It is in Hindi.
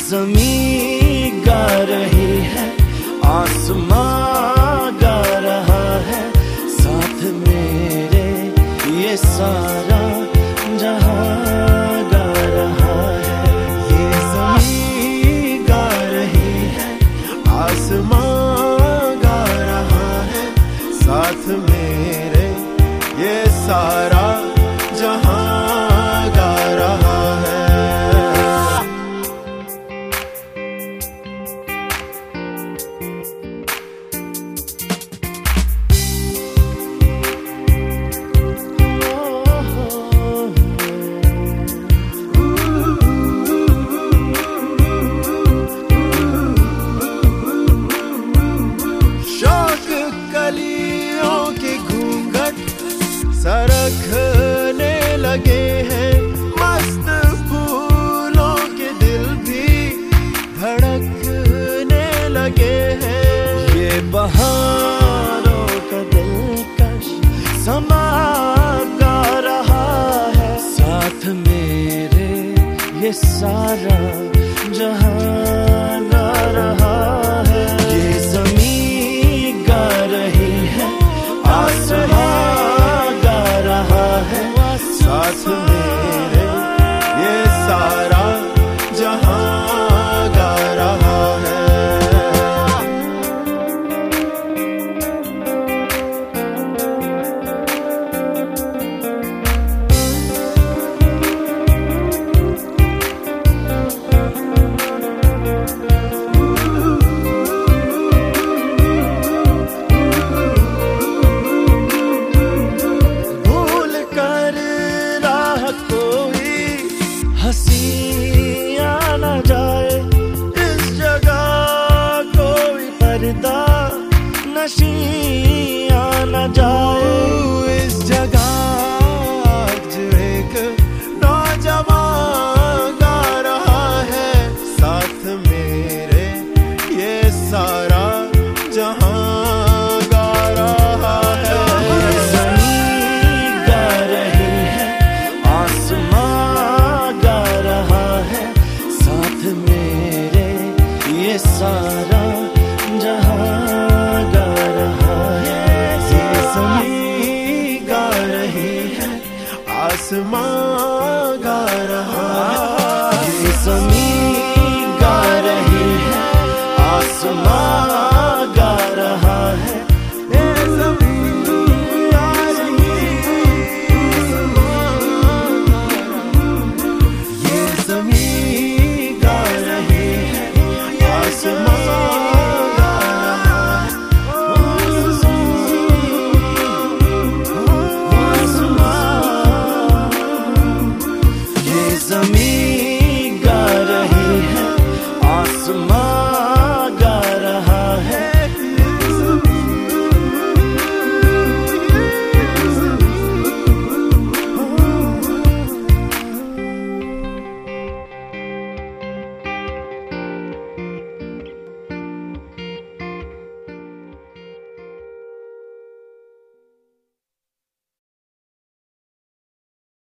ज़मीं गा रही है, आसमां गा रहा है, साथ मेरे ये सारा जहां गा रहा है। ये ज़मीं गा रही है, आसमां गा रहा है, साथ मेरे ये सारा जहां गा रहा है। सरखने लगे हैं मस्त फूलों के, दिल भी धड़कने लगे हैं। ये बहारों का दिलकश समा गा रहा है, साथ मेरे ये सारा जहां गा रहा है। ये ज़मीं गा रही है, आसमां साथ मेरे ये सारा जहां गा रहा है। हंसियां न जाए इस जगह, कोई पर्दा नशियां न जाए इस जगह। जो एक नौजवान गा रहा है, साथ मेरे ये सारा जहां गा रहा है। ज़मीं गा रही है, आसमां गा रहा है, साथ मेरे ये सारा